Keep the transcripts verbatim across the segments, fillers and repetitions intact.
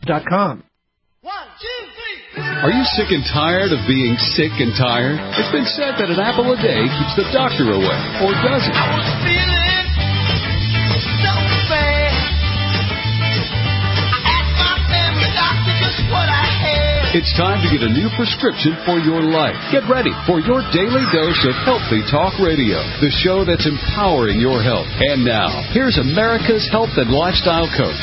dot com. One, two, three. Are you sick and tired of being sick and tired? It's been said that an apple a day keeps the doctor away, or does it? I was feeling so bad. I asked my family doctor just what I had. It's time to get a new prescription for your life. Get ready for your daily dose of Healthy Talk Radio, the show that's empowering your health. And now, here's America's health and lifestyle coach.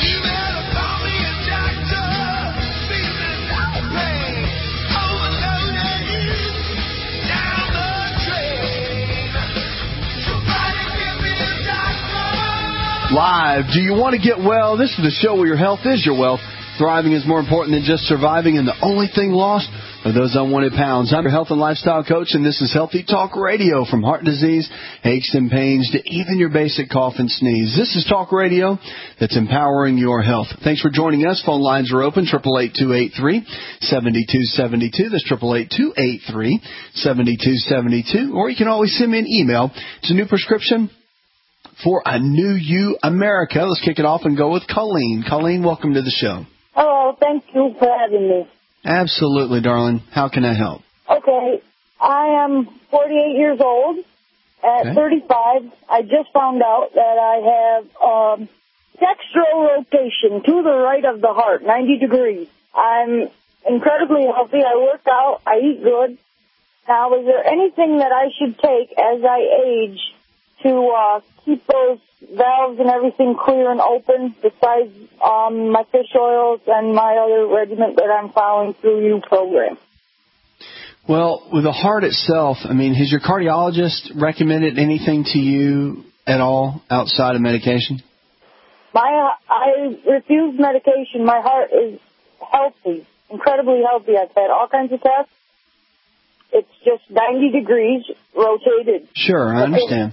Live. Do you want to get well? This is the show where your health is your wealth. Thriving is more important than just surviving, and the only thing lost are those unwanted pounds. I'm your health and lifestyle coach, and this is Healthy Talk Radio. From heart disease, aches and pains, to even your basic cough and sneeze. This is Talk Radio that's empowering your health. Thanks for joining us. Phone lines are open, eight eight eight, two eight three, seven two seven two. That's eight eight eight, two eight three, seven two seven two. Or you can always send me an email. It's a new prescription for a new you, America. Let's kick it off and go with Colleen. Colleen, welcome to the show. Hello, thank you for having me. Absolutely, darling. How can I help? Okay, I am forty-eight years old. At okay. thirty-five, I just found out that I have um, dextro rotation to the right of the heart, ninety degrees. I'm incredibly healthy. I work out. I eat good. Now, is there anything that I should take as I age to uh, keep those valves and everything clear and open, besides um, my fish oils and my other regimen that I'm following through your program? Well, with the heart itself, I mean, has your cardiologist recommended anything to you at all outside of medication? My, I refuse medication. My heart is healthy, incredibly healthy. I've had all kinds of tests. It's just ninety degrees rotated. Sure, I understand.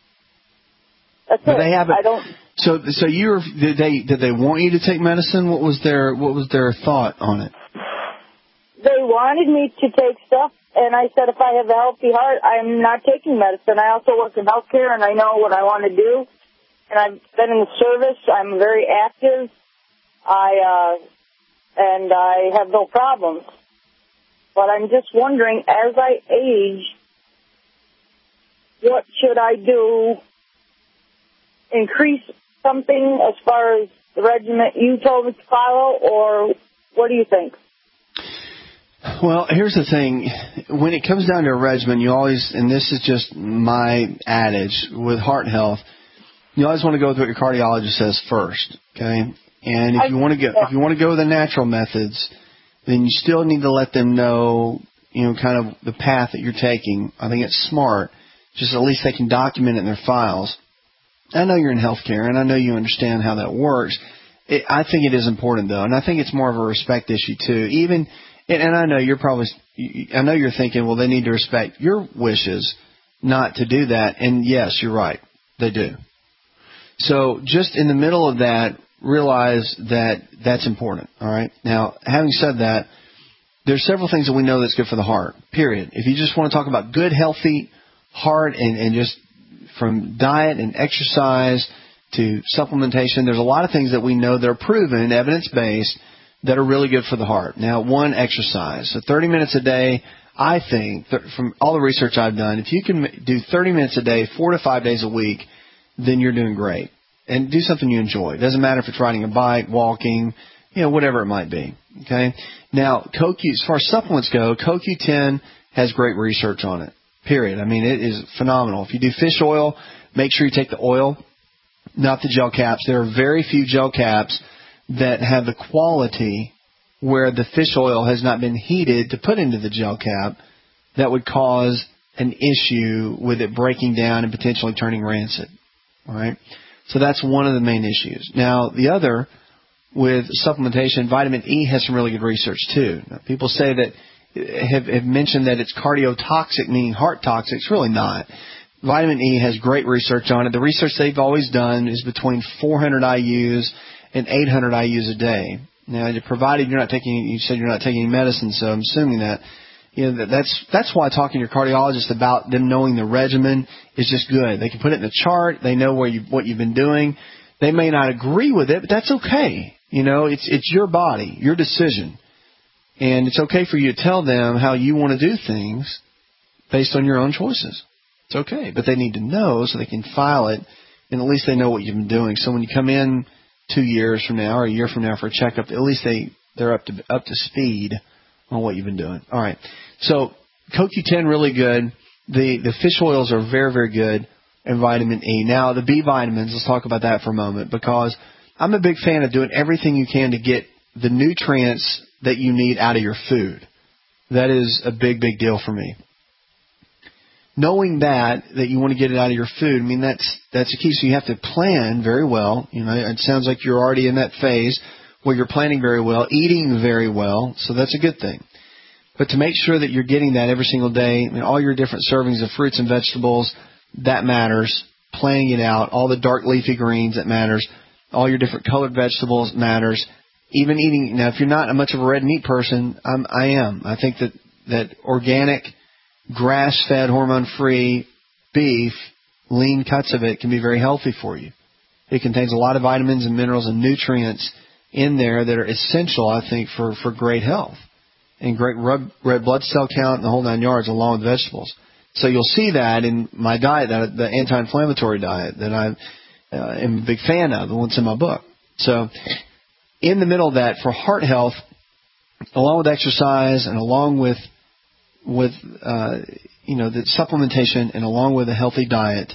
That's but it. They haven't. I don't. So, so you were, did they did they want you to take medicine? What was their what was their thought on it? They wanted me to take stuff, and I said if I have a healthy heart, I'm not taking medicine. I also work in healthcare, and I know what I want to do. And I've been in the service. I'm very active. I uh, and I have no problems. But I'm just wondering, as I age, what should I do? Increase something as far as the regimen you told me to follow, or what do you think? Well, here's the thing. When it comes down to a regimen, you always, and this is just my adage with heart health, you always want to go with what your cardiologist says first, okay? And if you want to go, if you want to go with the natural methods, then you still need to let them know, you know, kind of the path that you're taking. I think it's smart. Just at least they can document it in their files. I know you're in healthcare, and I know you understand how that works. It, I think it is important, though, and I think it's more of a respect issue, too. Even, and, and I know you're probably, I know you're thinking, well, they need to respect your wishes not to do that, and yes, you're right, they do. So just in the middle of that, realize that that's important, all right? Now, having said that, there's several things that we know that's good for the heart, period. If you just want to talk about good, healthy heart and, and just from diet and exercise to supplementation, there's a lot of things that we know that are proven, evidence-based, that are really good for the heart. Now, one, exercise. So thirty minutes a day, I think, from all the research I've done, if you can do thirty minutes a day, four to five days a week, then you're doing great. And do something you enjoy. It doesn't matter if it's riding a bike, walking, you know, whatever it might be. Okay? Now, C O Q, as far as supplements go, C O Q ten has great research on it. Period. I mean, it is phenomenal. If you do fish oil, make sure you take the oil, not the gel caps. There are very few gel caps that have the quality where the fish oil has not been heated to put into the gel cap that would cause an issue with it breaking down and potentially turning rancid. All right? So that's one of the main issues. Now, the other, with supplementation, vitamin E has some really good research, too. Now, people say that Have, have mentioned that it's cardiotoxic, meaning heart toxic. It's really not. Vitamin E has great research on it. The research they've always done is between four hundred I U's and eight hundred I U's a day. Now, provided you're not taking, you said you're not taking any medicine, so I'm assuming that, you know, that that's that's why talking to your cardiologist about them knowing the regimen is just good. They can put it in a chart. They know where you what you've been doing. They may not agree with it, but that's okay. You know, it's it's your body, your decision. And it's okay for you to tell them how you want to do things based on your own choices. It's okay. But they need to know so they can file it, and at least they know what you've been doing. So when you come in two years from now or a year from now for a checkup, at least they, they're up to up to speed on what you've been doing. All right. So C O Q ten, really good. The, the fish oils are very, very good, and vitamin E. Now, the B vitamins, let's talk about that for a moment, because I'm a big fan of doing everything you can to get the nutrients that you need out of your food. That is a big, big deal for me. Knowing that, that you want to get it out of your food, I mean, that's that's a key. So you have to plan very well. You know, it sounds like you're already in that phase where you're planning very well, eating very well, so that's a good thing. But to make sure that you're getting that every single day, I mean, all your different servings of fruits and vegetables, that matters. Planning it out. All the dark leafy greens, that matters. All your different colored vegetables matters. Even eating, now if you're not much of a red meat person, I'm, I am. I think that, that organic, grass-fed, hormone-free beef, lean cuts of it can be very healthy for you. It contains a lot of vitamins and minerals and nutrients in there that are essential, I think, for, for great health and great red blood cell count and the whole nine yards along with vegetables. So you'll see that in my diet, that the anti-inflammatory diet that I uh, am a big fan of, the one's in my book. So in the middle of that, for heart health, along with exercise and along with with uh, you know the supplementation and along with a healthy diet,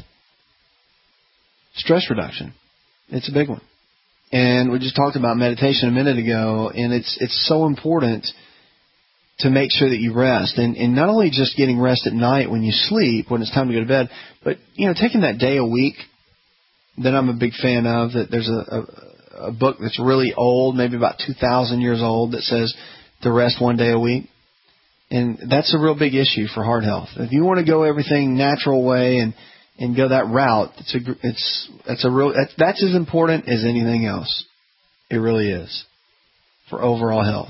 stress reduction, it's a big one. And we just talked about meditation a minute ago, and it's it's so important to make sure that you rest, and, and not only just getting rest at night when you sleep, when it's time to go to bed, but you know taking that day a week that I'm a big fan of. That there's a, a, a book that's really old, maybe about two thousand years old, that says to rest one day a week. And that's a real big issue for heart health. If you want to go everything natural way and, and go that route, it's a it's it's a real that's, that's as important as anything else. It really is for overall health.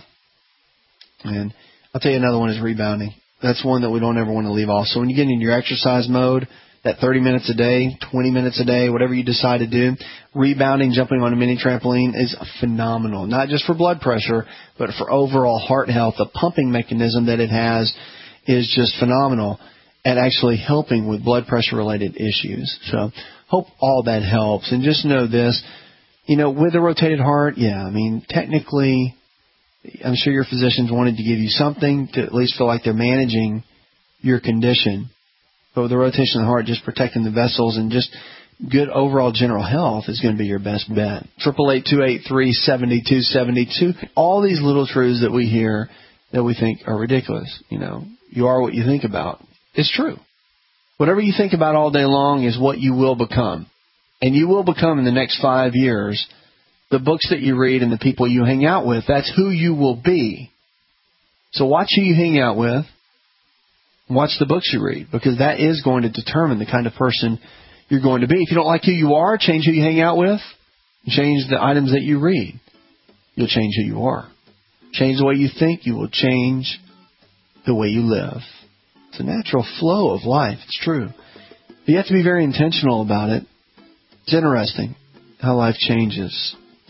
And I'll tell you another one is rebounding. That's one that we don't ever want to leave off. So when you get in your exercise mode, that thirty minutes a day, twenty minutes a day, whatever you decide to do, rebounding, jumping on a mini trampoline is phenomenal. Not just for blood pressure, but for overall heart health. The pumping mechanism that it has is just phenomenal at actually helping with blood pressure related issues. So hope all that helps. And just know this, you know, with a rotated heart, yeah, I mean, technically, I'm sure your physicians wanted to give you something to at least feel like they're managing your condition. But with the rotation of the heart, just protecting the vessels and just good overall general health is going to be your best bet. Triple eight two eight three seventy two seventy two. All these little truths that we hear that we think are ridiculous. You know, you are what you think about. It's true. Whatever you think about all day long is what you will become, and you will become in the next five years. The books that you read and the people you hang out with, that's who you will be. So watch who you hang out with. Watch the books you read, because that is going to determine the kind of person you're going to be. If you don't like who you are, change who you hang out with. Change the items that you read. You'll change who you are. Change the way you think. You will change the way you live. It's a natural flow of life. It's true. But you have to be very intentional about it. It's interesting how life changes.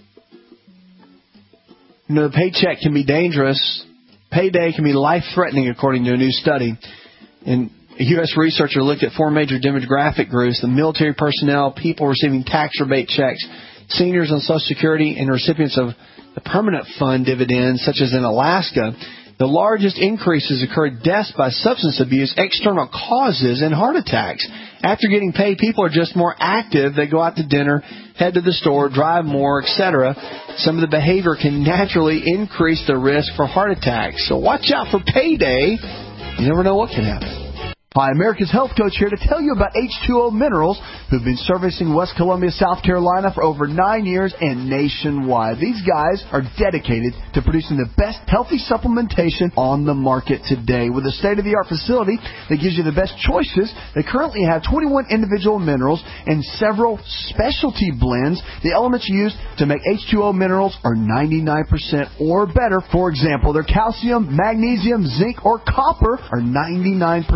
You know, the paycheck can be dangerous. Payday can be life-threatening, according to a new study. And a U S researcher looked at four major demographic groups: the military personnel, people receiving tax rebate checks, seniors on Social Security, and recipients of the permanent fund dividends, such as in Alaska. The largest increases occurred deaths by substance abuse, external causes, and heart attacks. After getting paid, people are just more active. They go out to dinner, head to the store, drive more, et cetera. Some of the behavior can naturally increase the risk for heart attacks. So watch out for payday. You never know what can happen. Hi, America's Health Coach here to tell you about H two O Minerals, who've been servicing West Columbia, South Carolina for over nine years and nationwide. These guys are dedicated to producing the best healthy supplementation on the market today. With a state-of-the-art facility that gives you the best choices, they currently have twenty-one individual minerals and several specialty blends. The elements used to make H two O Minerals are ninety-nine percent or better. For example, their calcium, magnesium, zinc, or copper are ninety-nine percent pure.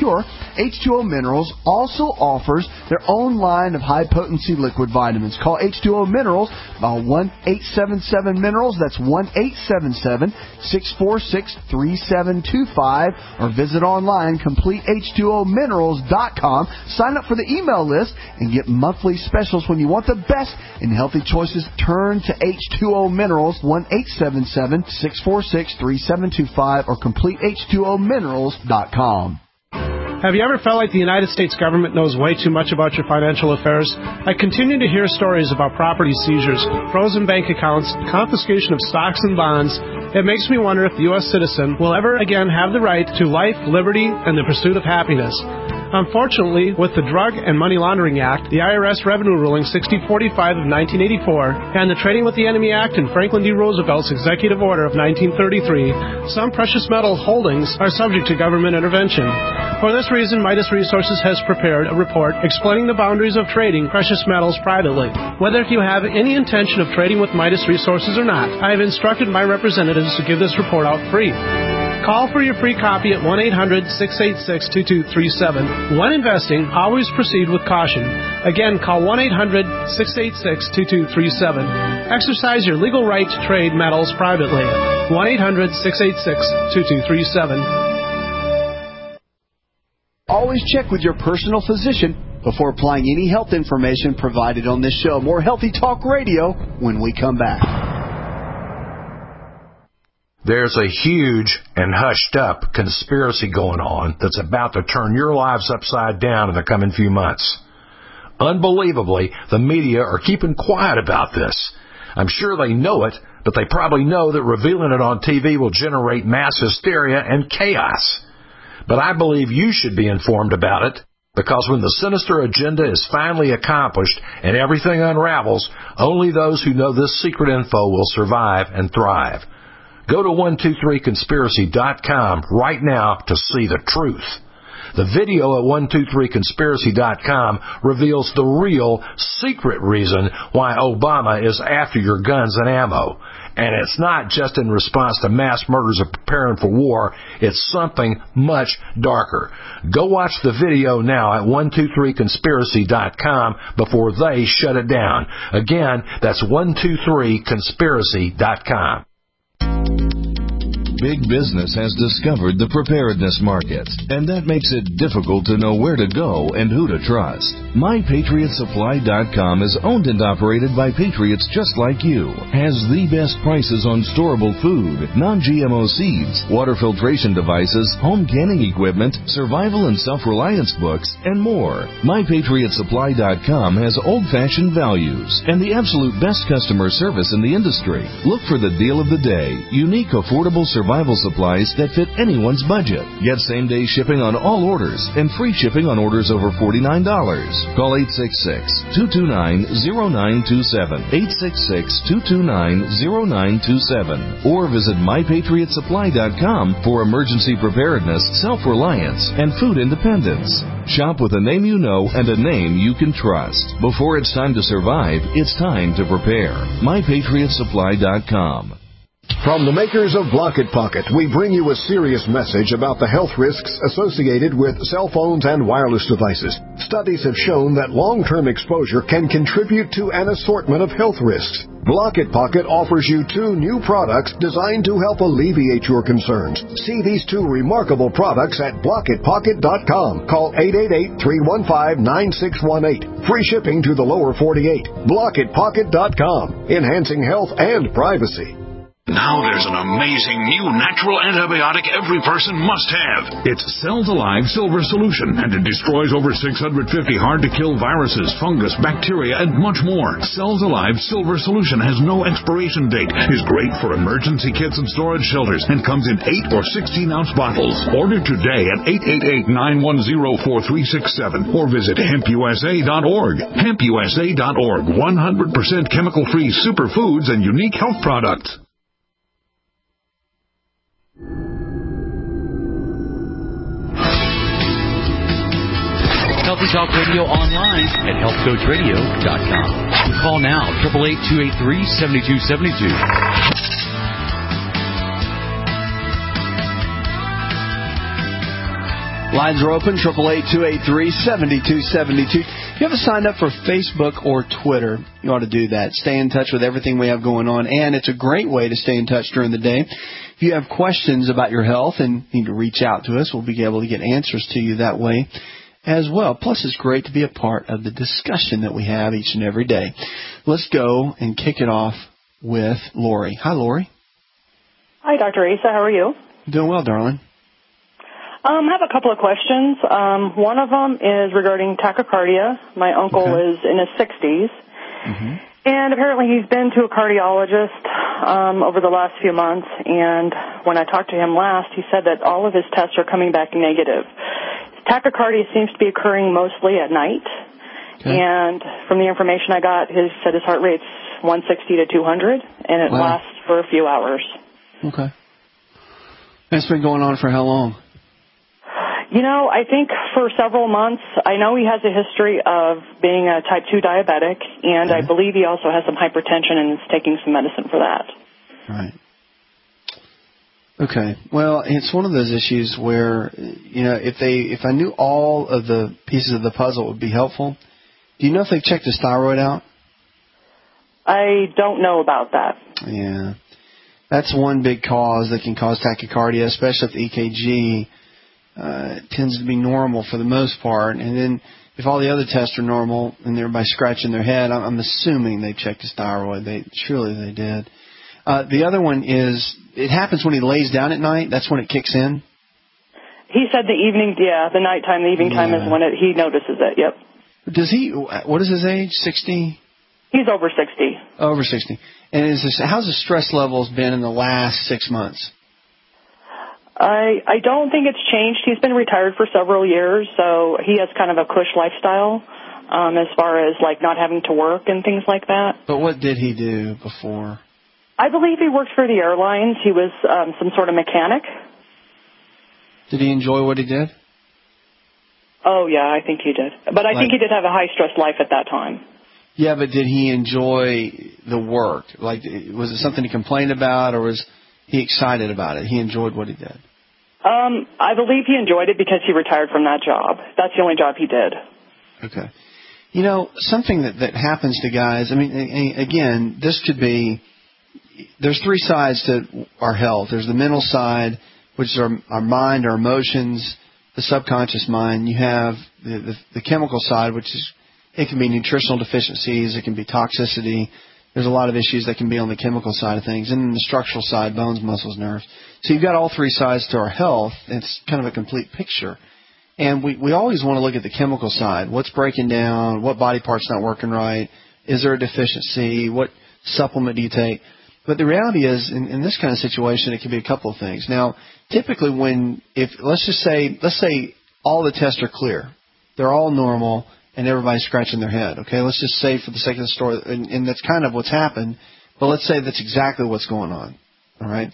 secure, H two O Minerals also offers their own line of high-potency liquid vitamins. Call H two O Minerals by one eight seven seven Minerals. That's one eight seven seven, six four six, three seven two five. Or visit online, complete H two O minerals dot com. Sign up for the email list and get monthly specials. When you want the best in healthy choices, turn to H two O Minerals, one eight seven seven, six four six, three seven two five, or complete H two O minerals dot com. Have you ever felt like the United States government knows way too much about your financial affairs? I continue to hear stories about property seizures, frozen bank accounts, confiscation of stocks and bonds. It makes me wonder if the U S citizen will ever again have the right to life, liberty, and the pursuit of happiness. Unfortunately, with the Drug and Money Laundering Act, the I R S Revenue Ruling sixty forty-five of nineteen eighty-four, and the Trading with the Enemy Act and Franklin D. Roosevelt's Executive Order of nineteen thirty-three, some precious metal holdings are subject to government intervention. For this reason, Midas Resources has prepared a report explaining the boundaries of trading precious metals privately. Whether you have any intention of trading with Midas Resources or not, I have instructed my representatives to give this report out free. Call for your free copy at one eight hundred, six eight six, two two three seven. When investing, always proceed with caution. Again, call one eight hundred, six eight six, two two three seven. Exercise your legal right to trade metals privately. one eight hundred, six eight six, two two three seven. Always check with your personal physician before applying any health information provided on this show. More Healthy Talk Radio when we come back. There's a huge and hushed-up conspiracy going on that's about to turn your lives upside down in the coming few months. Unbelievably, the media are keeping quiet about this. I'm sure they know it, but they probably know that revealing it on T V will generate mass hysteria and chaos. But I believe you should be informed about it, because when the sinister agenda is finally accomplished and everything unravels, only those who know this secret info will survive and thrive. Go to one two three conspiracy dot com right now to see the truth. The video at one two three conspiracy dot com reveals the real, secret reason why Obama is after your guns and ammo. And it's not just in response to mass murders or preparing for war. It's something much darker. Go watch the video now at one two three conspiracy dot com before they shut it down. Again, that's one two three conspiracy dot com. Big business has discovered the preparedness market, and that makes it difficult to know where to go and who to trust. my patriot supply dot com is owned and operated by patriots just like you, has the best prices on storable food, non-G M O seeds, water filtration devices, home canning equipment, survival and self-reliance books, and more. my patriot supply dot com has old-fashioned values and the absolute best customer service in the industry. Look for the deal of the day, unique, affordable survival supplies that fit anyone's budget. Get same-day shipping on all orders and free shipping on orders over forty-nine dollars. Call eight six six, two two nine, zero nine two seven, eight six six, two two nine, zero nine two seven, or visit my patriot supply dot com for emergency preparedness, self-reliance, and food independence. Shop with a name you know and a name you can trust. Before it's time to survive, it's time to prepare. my patriot supply dot com. From the makers of Blocket Pocket, we bring you a serious message about the health risks associated with cell phones and wireless devices. Studies have shown that long-term exposure can contribute to an assortment of health risks. Blocket Pocket offers you two new products designed to help alleviate your concerns. See these two remarkable products at blocket pocket dot com. Call eight eight eight, three one five, nine six one eight. Free shipping to the lower forty-eight. blocket pocket dot com. Enhancing health and privacy. Now there's an amazing new natural antibiotic every person must have. It's Cells Alive Silver Solution, and it destroys over six hundred fifty hard-to-kill viruses, fungus, bacteria, and much more. Cells Alive Silver Solution has no expiration date, is great for emergency kits and storage shelters, and comes in eight or sixteen-ounce bottles. Order today at eight eight eight, nine one zero, four three six seven or visit hemp u s a dot org. hemp u s a dot org, one hundred percent chemical-free superfoods and unique health products. Healthy Talk Radio online at health coach radio dot com. Call now, eight eight eight, two eight three, seven two seven two. Lines are open, eight eight eight, two eight three, seven two seven two. If you haven't signed up for Facebook or Twitter, you ought to do that. Stay in touch with everything we have going on, and it's a great way to stay in touch during the day. If you have questions about your health and need to reach out to us, we'll be able to get answers to you that way as well. Plus, it's great to be a part of the discussion that we have each and every day. Let's go and kick it off with Lori. Hi, Lori. Hi, Doctor Asa. How are you? Doing well, darling. Um, I have a couple of questions. Um, one of them is regarding tachycardia. My uncle okay. is in his sixties, mm-hmm. and apparently he's been to a cardiologist um, over the last few months, and when I talked to him last, he said that all of his tests are coming back negative. Tachycardia seems to be occurring mostly at night, okay. and from the information I got, he said his heart rate's one sixty to two hundred, and it wow. lasts for a few hours. Okay. That's been going on for how long? You know, I think for several months. I know he has a history of being a type two diabetic, and okay. I believe he also has some hypertension and is taking some medicine for that. Right. Okay. Well, it's one of those issues where, you know, if they, if I knew all of the pieces of the puzzle, it would be helpful. Do you know if they've checked his thyroid out? I don't know about that. Yeah. That's one big cause that can cause tachycardia, especially if the E K G uh, tends to be normal for the most part. And then if all the other tests are normal and they're by scratching their head, I'm assuming they checked his thyroid. They surely they did. Uh, the other one is it happens when he lays down at night. That's when it kicks in. He said the evening, yeah, the nighttime, the evening yeah. time is when it, he notices it. Yep. Does he? What is his age? Sixty. He's over sixty. Over sixty. And is this, how's the stress levels been in the last six months? I I don't think it's changed. He's been retired for several years, so he has kind of a cush lifestyle um, as far as like not having to work and things like that. But what did he do before? I believe he worked for the airlines. He was um, some sort of mechanic. Did he enjoy what he did? Oh, yeah, I think he did. But I like, think he did have a high-stress life at that time. Yeah, but did he enjoy the work? Like, was it something he complained about, or was he excited about it? He enjoyed what he did. Um, I believe he enjoyed it because he retired from that job. That's the only job he did. Okay. You know, something that, that happens to guys, I mean, again, this could be, there's three sides to our health. There's the mental side, which is our, our mind, our emotions, the subconscious mind. You have the, the, the chemical side, which is, it can be nutritional deficiencies, it can be toxicity. There's a lot of issues that can be on the chemical side of things. And then the structural side, bones, muscles, nerves. So you've got all three sides to our health. It's kind of a complete picture. And we, we always want to look at the chemical side. What's breaking down? What body part's not working right? Is there a deficiency? What supplement do you take? But the reality is, in, in this kind of situation, it can be a couple of things. Now, typically when, if let's just say, let's say all the tests are clear. They're all normal. And everybody's scratching their head. Okay, let's just say for the sake of the story, and, and that's kind of what's happened, but let's say that's exactly what's going on. All right?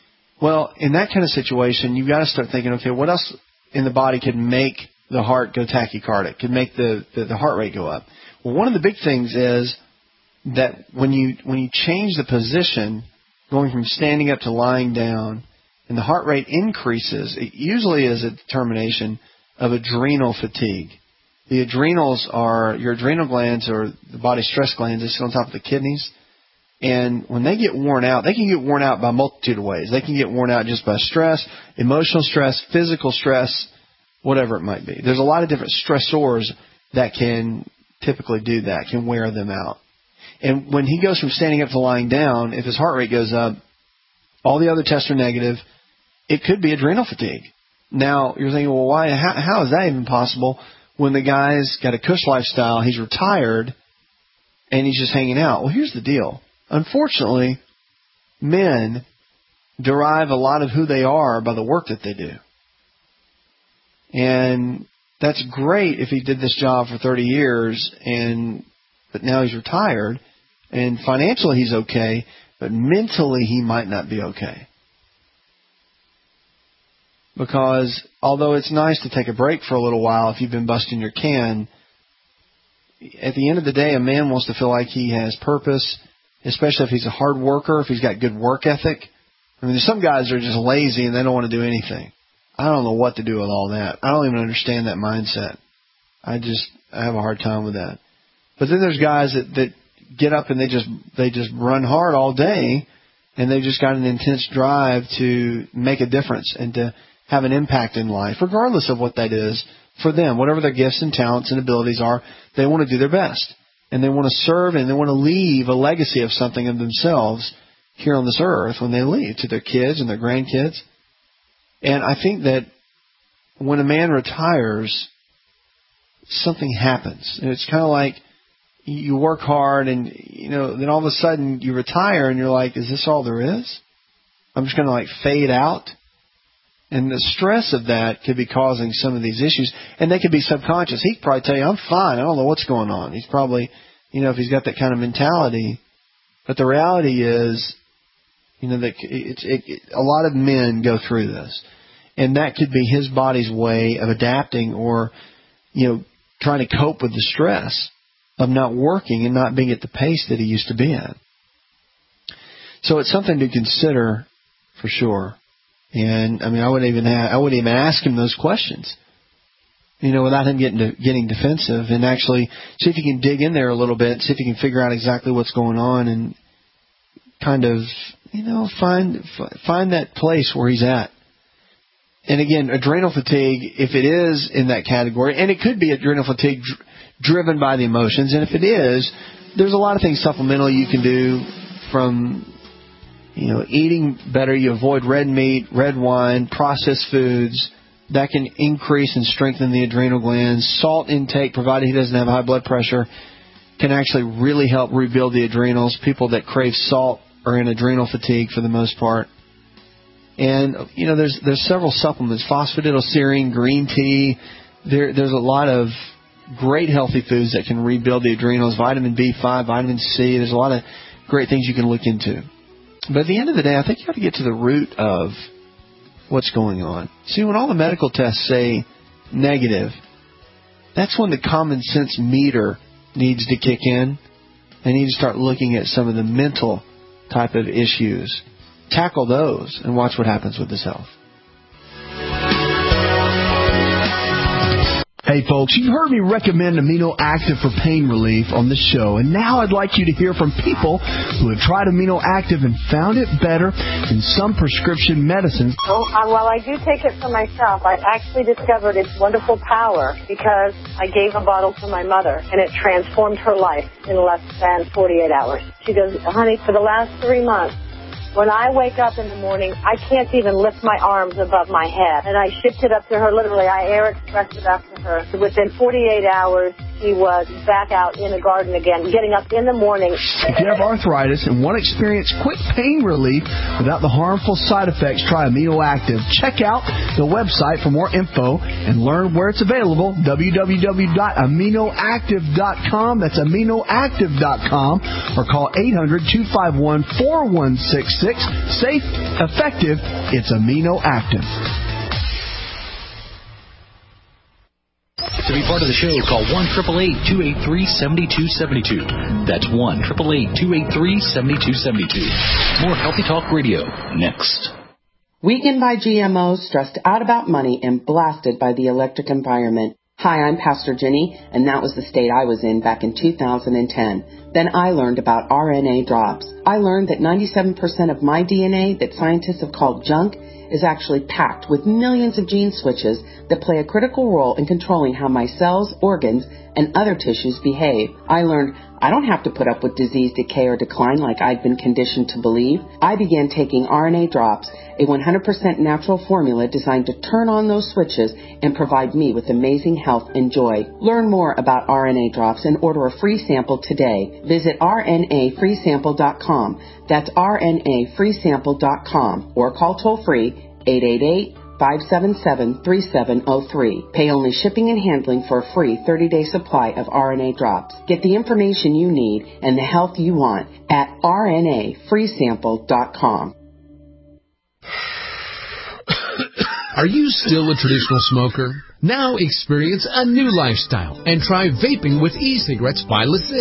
Well, in that kind of situation, you've got to start thinking, okay, what else in the body could make the heart go tachycardic, could make the, the, the heart rate go up? Well, one of the big things is that when you when you change the position, going from standing up to lying down, and the heart rate increases, it usually is a determination of adrenal fatigue. The adrenals are, your adrenal glands are the body's stress glands. They sit on top of the kidneys. And when they get worn out, they can get worn out by a multitude of ways. They can get worn out just by stress, emotional stress, physical stress, whatever it might be. There's a lot of different stressors that can typically do that, can wear them out. And when he goes from standing up to lying down, if his heart rate goes up, all the other tests are negative, it could be adrenal fatigue. Now, you're thinking, well, why? How, how is that even possible? When the guy's got a cush lifestyle, he's retired, and he's just hanging out. Well, here's the deal. Unfortunately, men derive a lot of who they are by the work that they do. And that's great if he did this job for thirty years, and but now he's retired, and financially he's okay, but mentally he might not be okay. Because although it's nice to take a break for a little while if you've been busting your can, at the end of the day, a man wants to feel like he has purpose, especially if he's a hard worker, if he's got good work ethic. I mean, there's some guys that are just lazy and they don't want to do anything. I don't know what to do with all that. I don't even understand that mindset. I just I have a hard time with that. But then there's guys that, that get up and they just they just run hard all day, and they've just got an intense drive to make a difference and to have an impact in life, regardless of what that is for them. Whatever their gifts and talents and abilities are, they want to do their best. And they want to serve and they want to leave a legacy of something of themselves here on this earth when they leave to their kids and their grandkids. And I think that when a man retires, something happens. And it's kind of like you work hard and, you know, then all of a sudden you retire and you're like, is this all there is? I'm just going to like fade out. And the stress of that could be causing some of these issues. And they could be subconscious. He could probably tell you, I'm fine. I don't know what's going on. He's probably, you know, if he's got that kind of mentality. But the reality is, you know, that it's, it, it, a lot of men go through this. And that could be his body's way of adapting or, you know, trying to cope with the stress of not working and not being at the pace that he used to be at. So it's something to consider for sure. And I mean, I wouldn't even have, I wouldn't even ask him those questions, you know, without him getting to, getting defensive, and actually see if you can dig in there a little bit, see if you can figure out exactly what's going on, and kind of, you know, find find that place where he's at. And again, adrenal fatigue, if it is in that category, and it could be adrenal fatigue dr- driven by the emotions, and if it is, there's a lot of things supplemental you can do, from, you know, eating better. You avoid red meat, red wine, processed foods. That can increase and strengthen the adrenal glands. Salt intake, provided he doesn't have high blood pressure, can actually really help rebuild the adrenals. People that crave salt are in adrenal fatigue for the most part. And, you know, there's there's several supplements, phosphatidylserine, green tea. There, there's a lot of great healthy foods that can rebuild the adrenals, vitamin B five, vitamin C. There's a lot of great things you can look into. But at the end of the day, I think you have to get to the root of what's going on. See, when all the medical tests say negative, that's when the common sense meter needs to kick in. They need to start looking at some of the mental type of issues. Tackle those and watch what happens with his health. Hey folks, you've heard me recommend Amino Active for pain relief on the show, and now I'd like you to hear from people who have tried Amino Active and found it better than some prescription medicines. Oh, uh, well, I do take it for myself. I actually discovered its wonderful power because I gave a bottle to my mother, and it transformed her life in less than forty-eight hours. She goes, honey, for the last three months, when I wake up in the morning, I can't even lift my arms above my head. And I shipped it up to her, literally. I air expressed it up to her. Within forty-eight hours, she was back out in the garden again, getting up in the morning. If you have arthritis and want to experience quick pain relief without the harmful side effects, try Amino Active. Check out the website for more info and learn where it's available, w w w dot amino active dot com. That's amino active dot com. Or call eight hundred, two five one, four one six six. Safe, effective, it's Amino Active. To be part of the show, call one eight eight eight, two eight three, seven two seven two. That's one eight eight eight, two eight three, seven two seven two. More Healthy Talk Radio next. Weakened by G M Os, stressed out about money, and blasted by the electric environment. Hi, I'm Pastor Jenny, and that was the state I was in back in two thousand ten. Then I learned about R N A drops. I learned that ninety-seven percent of my D N A that scientists have called junk is actually packed with millions of gene switches that play a critical role in controlling how my cells, organs, and other tissues behave. I learned I don't have to put up with disease, decay, or decline like I'd been conditioned to believe. I began taking R N A drops, a one hundred percent natural formula designed to turn on those switches and provide me with amazing health and joy. Learn more about R N A drops and order a free sample today. Visit R N A free sample dot com. That's R N A free sample dot com or call toll-free eight eight eight, five seven seven, three seven zero three. Pay only shipping and handling for a free thirty-day supply of R N A drops. Get the information you need and the health you want at R N A free sample dot com. Are you still a traditional smoker? Now experience a new lifestyle and try vaping with e-cigarettes by LeSig.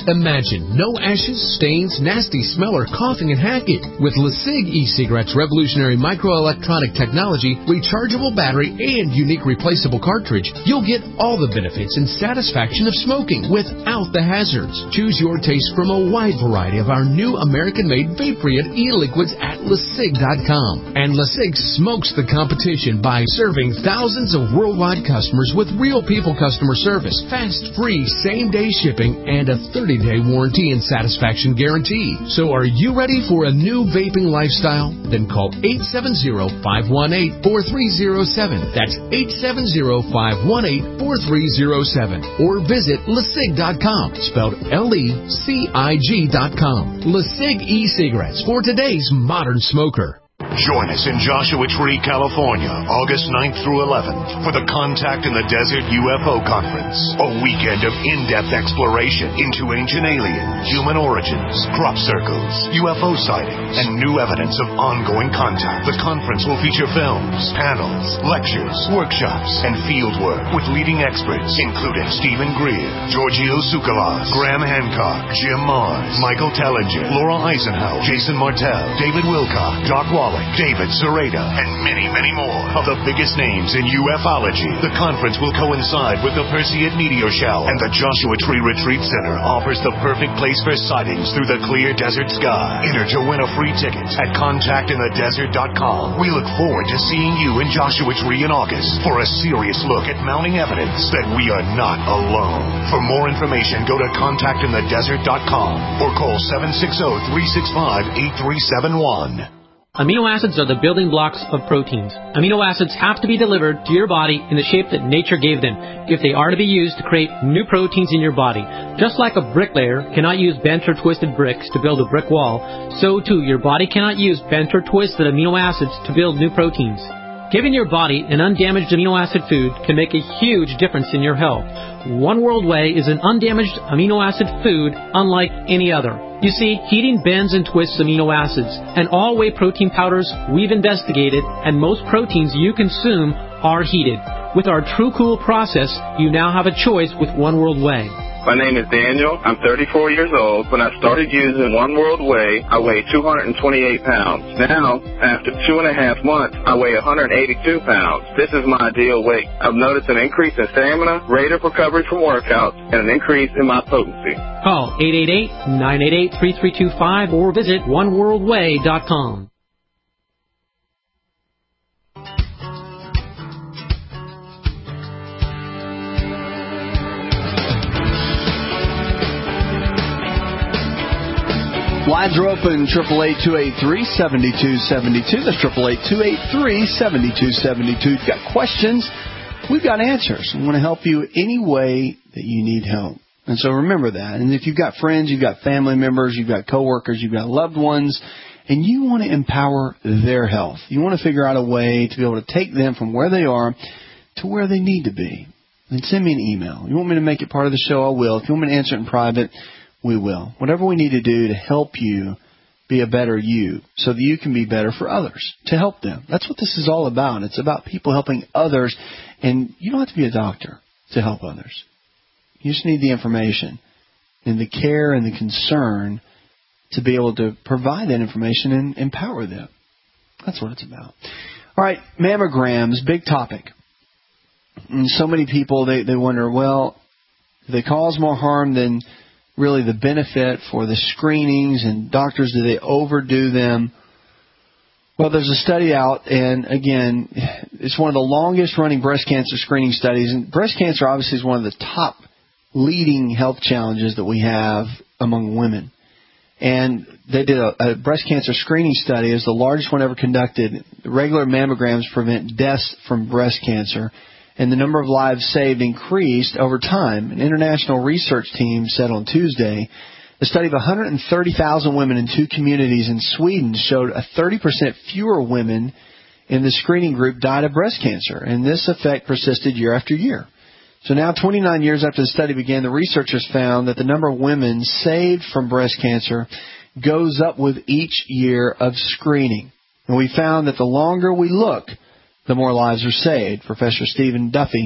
Imagine no ashes, stains, nasty smell, or coughing and hacking. With LeSig e-cigarettes' revolutionary microelectronic technology, rechargeable battery, and unique replaceable cartridge, you'll get all the benefits and satisfaction of smoking without the hazards. Choose your taste from a wide variety of our new American-made Vaporeon e-liquids at LeSig dot com. And LeSig smokes the competition by serving thousands of worldwide customers with real people customer service, fast, free, same-day shipping, and a thirty-day warranty and satisfaction guarantee. So are you ready for a new vaping lifestyle? Then call eight seven zero, five one eight, four three zero seven. That's eight seven zero, five one eight, four three zero seven. Or visit LeSig dot com, spelled L E C I G dot com. LeSig e-cigarettes for today's modern smoker. Join us in Joshua Tree, California, August ninth through eleventh for the Contact in the Desert U F O Conference. A weekend of in-depth exploration into ancient aliens, human origins, crop circles, U F O sightings, and new evidence of ongoing contact. The conference will feature films, panels, lectures, workshops, and field work with leading experts including Stephen Greer, Giorgio Tsoukalos, Graham Hancock, Jim Mars, Michael Tellinger, Laura Eisenhower, Jason Martell, David Wilcock, Doc Wallach, David Sereda, and many, many more of the biggest names in ufology. The conference will coincide with the Perseid Meteor Shower, and the Joshua Tree Retreat Center offers the perfect place for sightings through the clear desert sky. Enter to win a free ticket at contact in the desert dot com. We look forward to seeing you in Joshua Tree in August for a serious look at mounting evidence that we are not alone. For more information, go to contact in the desert dot com or call seven six zero, three six five, eight three seven one. Amino acids are the building blocks of proteins. Amino acids have to be delivered to your body in the shape that nature gave them if they are to be used to create new proteins in your body. Just like a bricklayer cannot use bent or twisted bricks to build a brick wall, so too your body cannot use bent or twisted amino acids to build new proteins. Giving your body an undamaged amino acid food can make a huge difference in your health. One World Whey is an undamaged amino acid food unlike any other. You see, heating bends and twists amino acids, and all whey protein powders we've investigated and most proteins you consume are heated. With our True Cool process, you now have a choice with One World Whey. My name is Daniel. I'm thirty-four years old. When I started using One World Whey, I weighed two hundred twenty-eight pounds. Now, after two and a half months, I weigh one hundred eighty-two pounds. This is my ideal weight. I've noticed an increase in stamina, rate of recovery from workouts, and an increase in my potency. Call eight eight eight, nine eight eight, three three two five or visit one world whey dot com. Lines are open, triple eight, two eight three, seven two seven two. That's triple eight, two eight three, seven two seven two. If you've got questions, we've got answers. We want to help you any way that you need help. And so remember that. And if you've got friends, you've got family members, you've got coworkers, you've got loved ones, and you want to empower their health, you want to figure out a way to be able to take them from where they are to where they need to be, then send me an email. You want me to make it part of the show, I will. If you want me to answer it in private, we will. Whatever we need to do to help you be a better you so that you can be better for others, to help them. That's what this is all about. It's about people helping others, and you don't have to be a doctor to help others. You just need the information and the care and the concern to be able to provide that information and empower them. That's what it's about. All right, mammograms, big topic. And so many people, they, they wonder, well, do they cause more harm than really the benefit for the screenings, and doctors, do they overdo them? Well, there's a study out, and again, it's one of the longest running breast cancer screening studies. And breast cancer obviously is one of the top leading health challenges that we have among women. And they did a, a breast cancer screening study. It's the largest one ever conducted. Regular mammograms prevent deaths from breast cancer, and the number of lives saved increased over time. An international research team said on Tuesday, a study of one hundred thirty thousand women in two communities in Sweden showed a thirty percent fewer women in the screening group died of breast cancer, and this effect persisted year after year. So now, twenty-nine years after the study began, the researchers found that the number of women saved from breast cancer goes up with each year of screening. And we found that the longer we look, the more lives are saved. Professor Stephen Duffy,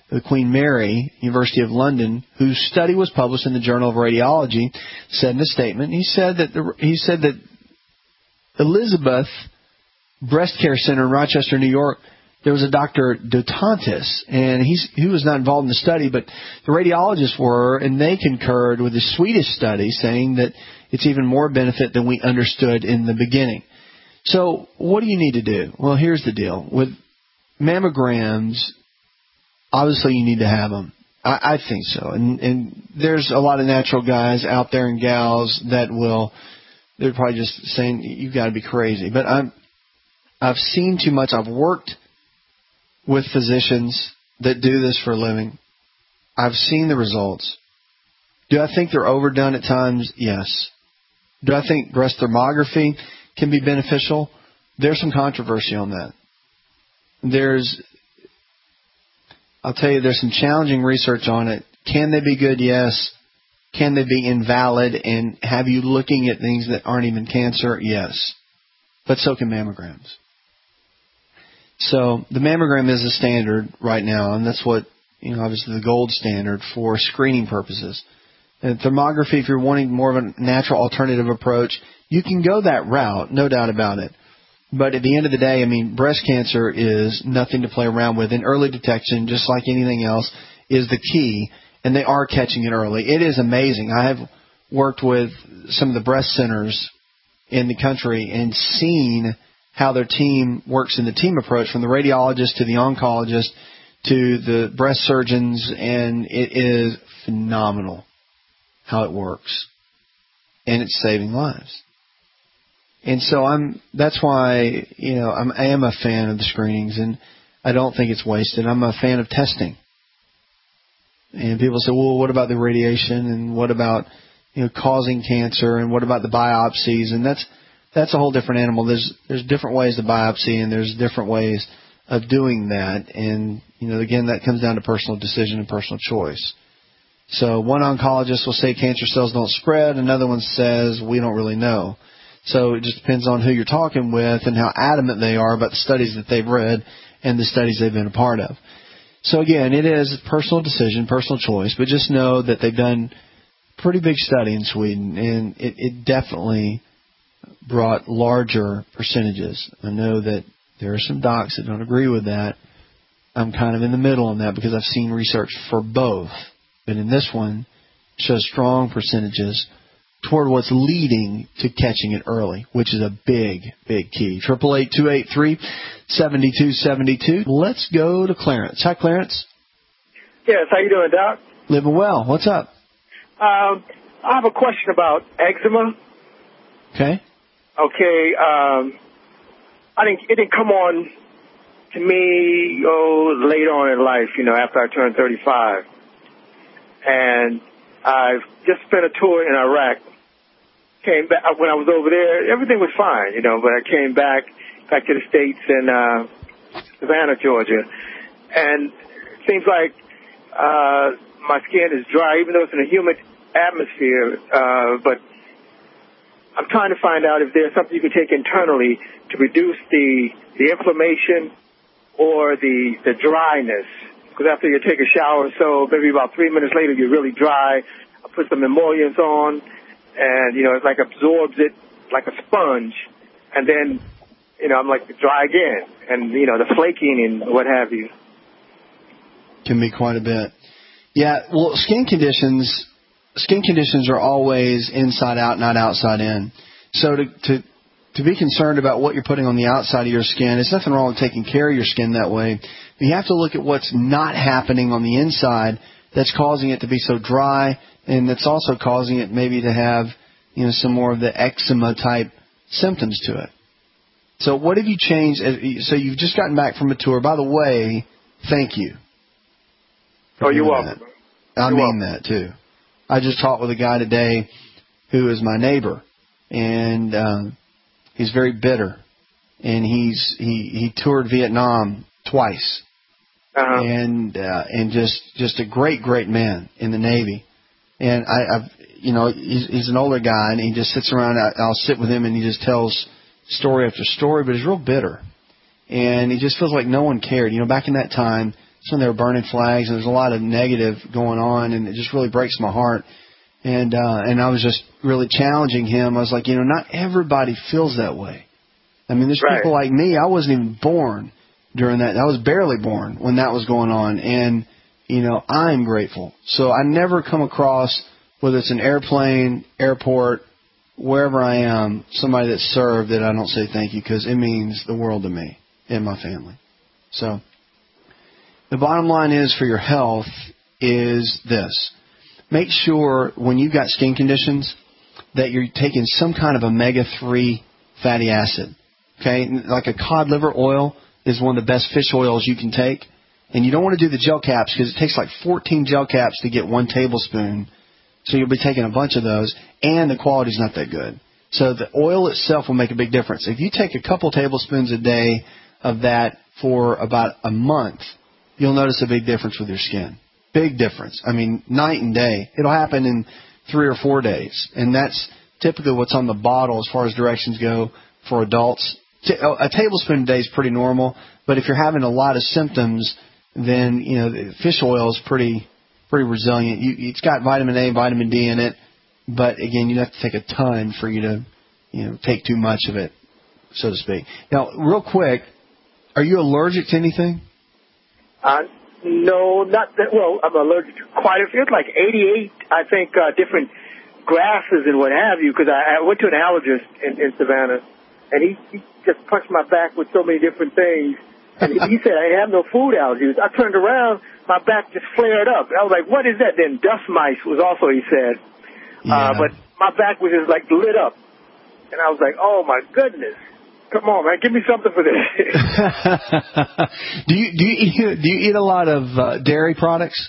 the Queen Mary, University of London, whose study was published in the Journal of Radiology, said in a statement, he said that the, he said that Elizabeth Breast Care Center in Rochester, New York, there was a Doctor Dotantis, and he's, he was not involved in the study, but the radiologists were, and they concurred with the Swedish study, saying that it's even more benefit than we understood in the beginning. So what do you need to do? Well, here's the deal. With mammograms, obviously you need to have them. I, I think so. And, and there's a lot of natural guys out there and gals that will, they're probably just saying, you've got to be crazy. But I'm, I've seen too much. I've worked with physicians that do this for a living. I've seen the results. Do I think they're overdone at times? Yes. Do I think breast thermography can be beneficial? There's some controversy on that. There's, I'll tell you, there's some challenging research on it. Can they be good? Yes. Can they be invalid and have you looking at things that aren't even cancer? Yes. But so can mammograms. So the mammogram is a standard right now, and that's what, you know, obviously the gold standard for screening purposes. And thermography, if you're wanting more of a natural alternative approach, you can go that route, no doubt about it. But at the end of the day, I mean, breast cancer is nothing to play around with. And early detection, just like anything else, is the key, and they are catching it early. It is amazing. I have worked with some of the breast centers in the country and seen how their team works in the team approach, from the radiologist to the oncologist to the breast surgeons, and it is phenomenal how it works. And it's saving lives. And so I'm, that's why, you know, I'm, I am a fan of the screenings, and I don't think it's wasted. I'm a fan of testing. And people say, well, what about the radiation, and what about, you know, causing cancer, and what about the biopsies? And that's, that's a whole different animal. There's, there's different ways to biopsy, and there's different ways of doing that. And, you know, again, that comes down to personal decision and personal choice. So one oncologist will say cancer cells don't spread. Another one says we don't really know. So it just depends on who you're talking with and how adamant they are about the studies that they've read and the studies they've been a part of. So again, it is a personal decision, personal choice, but just know that they've done a pretty big study in Sweden, and it, it definitely brought larger percentages. I know that there are some docs that don't agree with that. I'm kind of in the middle on that because I've seen research for both. But in this one, it shows strong percentages toward what's leading to catching it early, which is a big, big key. eight eight eight, two eight three, seven two seven two. Let's go to Clarence. Hi, Clarence. Yes, how you doing, Doc? Living well. What's up? Um, I have a question about eczema. Okay. Okay. Um, I didn't. It didn't come on to me oh later on in life. You know, after I turned thirty-five, and I've just spent a tour in Iraq. Came back when I was over there. Everything was fine, you know. But I came back back to the States in uh, Savannah, Georgia, and it seems like uh, my skin is dry, even though it's in a humid atmosphere. Uh, but I'm trying to find out if there's something you can take internally to reduce the the inflammation or the the dryness. Because after you take a shower, so maybe about three minutes later, you're really dry. I put some emollients on, and, you know, it like absorbs it like a sponge. And then, you know, I'm like dry again. And, you know, the flaking and what have you. Can be quite a bit. Yeah, well, skin conditions, skin conditions are always inside out, not outside in. So to, to, to be concerned about what you're putting on the outside of your skin, there's nothing wrong with taking care of your skin that way. But you have to look at what's not happening on the inside that's causing it to be so dry, and that's also causing it maybe to have, you know, some more of the eczema type symptoms to it. So what have you changed? So you've just gotten back from a tour. By the way, thank you. Oh, you're welcome. That. I you're mean welcome. that too. I just talked with a guy today who is my neighbor, and um, he's very bitter, and he's he he toured Vietnam twice. Uh-huh. And uh, and just just a great great man in the Navy, and I, I've you know he's, he's an older guy, and he just sits around. I, I'll sit with him, and he just tells story after story, but he's real bitter, and he just feels like no one cared. You know, back in that time, some they were burning flags, and there's a lot of negative going on, and it just really breaks my heart. And uh, and I was just really challenging him. I was like, you know, not everybody feels that way. I mean, there's right. people like me. I wasn't even born during that. I was barely born when that was going on. And, you know, I'm grateful. So I never come across, whether it's an airplane, airport, wherever I am, somebody that's served that I don't say thank you, because it means the world to me and my family. So the bottom line is for your health is this. Make sure when you've got skin conditions that you're taking some kind of omega three fatty acid. Okay, like a cod liver oil is one of the best fish oils you can take. And you don't want to do the gel caps because it takes like fourteen gel caps to get one tablespoon. So you'll be taking a bunch of those, and the quality's not that good. So the oil itself will make a big difference. If you take a couple tablespoons a day of that for about a month, you'll notice a big difference with your skin. Big difference. I mean, night and day. It'll happen in three or four days. And that's typically what's on the bottle as far as directions go for adults. A tablespoon a day is pretty normal. But if you're having a lot of symptoms, then, you know, fish oil is pretty pretty resilient. You, it's got vitamin A, vitamin D in it. But, again, you have to take a ton for you to, you know, take too much of it, so to speak. Now, real quick, are you allergic to anything? Uh No, not that. Well, I'm allergic to quite a few. It's like eighty-eight, I think, uh, different grasses and what have you, because I, I went to an allergist in, in Savannah, and he, he just punched my back with so many different things. And he said I have no food allergies. I turned around, my back just flared up. I was like, what is that? Then dust mites was also, he said. Yeah. Uh, but my back was just like lit up. And I was like, oh, my goodness. Come on, man, give me something for this. do you do you eat, do you eat a lot of uh, dairy products,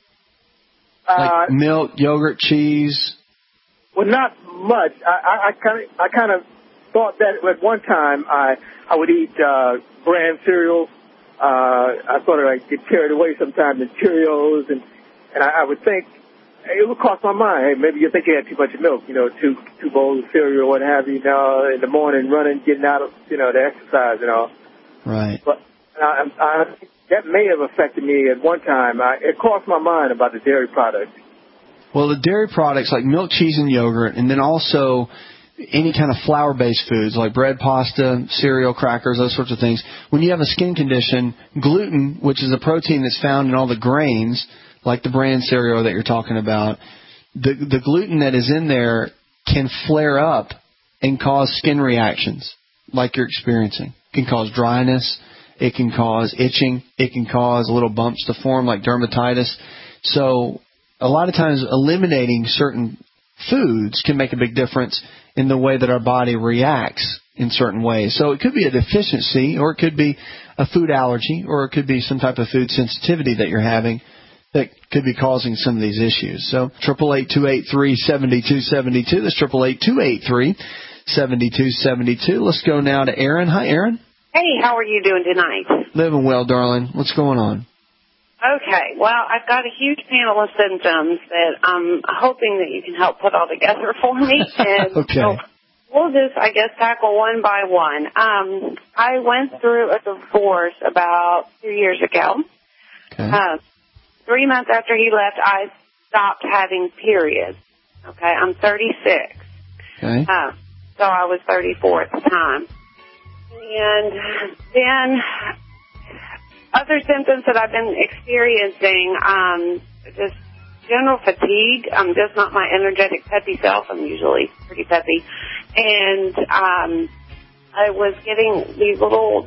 like uh, milk, yogurt, cheese? Well, not much. I kind of I, I kind of thought that at one time I I would eat uh, bran cereal. Uh, I sort of like get carried away sometimes in Cheerios, and and I, I would think it would cross my mind. Hey, maybe you think you had too much milk, you know, two two bowls of cereal or what have you, you know, in the morning, running, getting out of, you know, the exercise and all. Right. But I, I, that may have affected me at one time. I, it crossed my mind about the dairy products. Well, the dairy products like milk, cheese, and yogurt, and then also any kind of flour-based foods like bread, pasta, cereal, crackers, those sorts of things. When you have a skin condition, gluten, which is a protein that's found in all the grains, like the bran cereal that you're talking about, the the gluten that is in there can flare up and cause skin reactions like you're experiencing. It can cause dryness. It can cause itching. It can cause little bumps to form like dermatitis. So a lot of times eliminating certain foods can make a big difference in the way that our body reacts in certain ways. So it could be a deficiency, or it could be a food allergy, or it could be some type of food sensitivity that you're having that could be causing some of these issues. So, triple eight two eight three seven two seven two. That's triple eight two eight three seven two seven two. Let's go now to Aaron. Hi, Aaron. Hey, how are you doing tonight? Living well, darling. What's going on? Okay, well, I've got a huge panel of symptoms that I'm hoping that you can help put all together for me. And okay. So we'll just, I guess, tackle one by one. Um, I went through a divorce about two years ago. Okay. Uh, Three months after he left, I stopped having periods. Okay, I'm thirty-six. Okay. Uh, so I was thirty-four at the time. And then other symptoms that I've been experiencing, um, just general fatigue. I'm just not my energetic, peppy self. I'm usually pretty peppy. And um, I was getting these little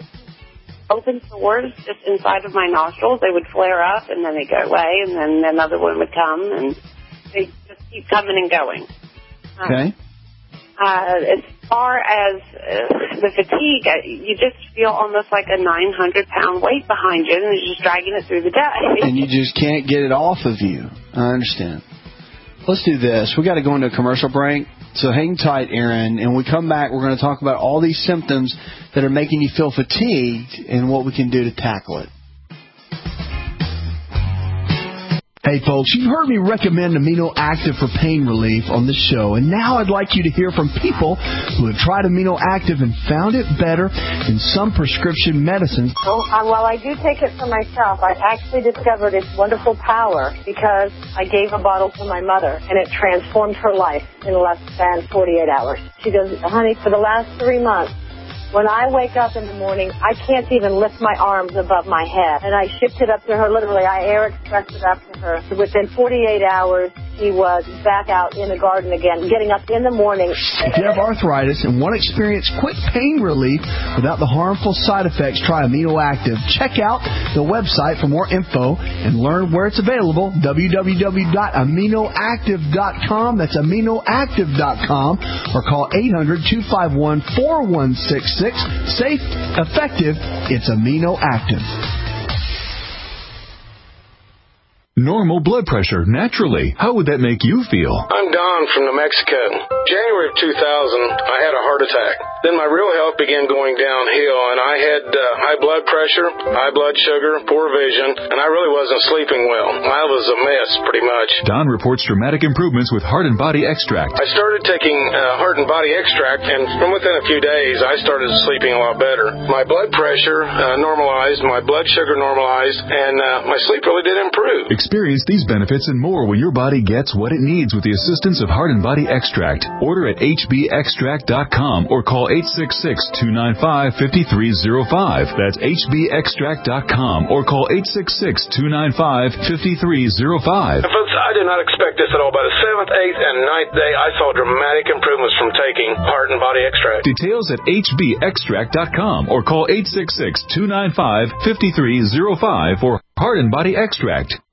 open sores just inside of my nostrils. They would flare up, and then they'd go away, and then another one would come, and they just keep coming and going. Okay. Uh, as far as uh, the fatigue, uh, you just feel almost like a nine hundred pound weight behind you, and you're just dragging it through the day. And you just can't get it off of you. I understand. Let's do this. We've got to go into a commercial break. So hang tight, Aaron, and when we come back, we're going to talk about all these symptoms that are making you feel fatigued and what we can do to tackle it. Hey folks, you've heard me recommend Amino Active for pain relief on this show, and now I'd like you to hear from people who have tried Amino Active and found it better than some prescription medicines. Well, uh, while I do take it for myself, I actually discovered its wonderful power because I gave a bottle to my mother, and it transformed her life in less than forty-eight hours. She goes, honey, for the last three months, when I wake up in the morning, I can't even lift my arms above my head. And I shipped it up to her, literally, I air expressed it up to her. Within forty-eight hours, she was back out in the garden again, getting up in the morning. If you have arthritis and want to experience quick pain relief without the harmful side effects, try Amino Active. Check out the website for more info and learn where it's available, w w w dot amino active dot com. That's amino active dot com. Or call eight hundred, two five one, four one six six. Safe, effective, it's Amino Active. Normal blood pressure, naturally. How would that make you feel? I'm Don from New Mexico. January of two thousand, I had a heart attack. Then my real health began going downhill, and I had uh, high blood pressure, high blood sugar, poor vision, and I really wasn't sleeping well. I was a mess, pretty much. Don reports dramatic improvements with Heart and Body Extract. I started taking uh, Heart and Body Extract, and from within a few days, I started sleeping a lot better. My blood pressure uh, normalized, my blood sugar normalized, and uh, my sleep really did improve. Experience these benefits and more when your body gets what it needs with the assistance of Heart and Body Extract. Order at h b extract dot com or call eight six six, two nine five, five three zero five. That's h b extract dot com or call eight six six, two nine five, five three zero five. And folks, I did not expect this at all. By the seventh, eighth, and ninth day, I saw dramatic improvements from taking Heart and Body Extract. Details at h b extract dot com or call eight six six, two nine five, five three zero five for Heart and Body Extract.